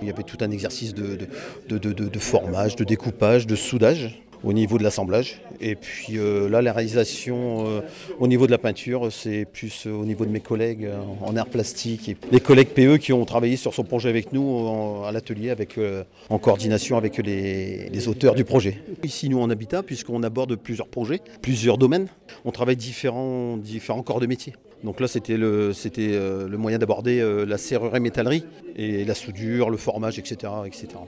Il y avait tout un exercice de formage, de découpage, de soudage au niveau de l'assemblage. Et puis là, la réalisation au niveau de la peinture, c'est plus au niveau de mes collègues en art plastique. Et les collègues PE qui ont travaillé sur ce projet avec nous à l'atelier, en coordination avec les auteurs du projet. Ici, nous, en Habitat, puisqu'on aborde plusieurs projets, plusieurs domaines, on travaille différents corps de métier. Donc là, c'était le moyen d'aborder la serrurerie métallerie et la soudure, le formage, etc., etc.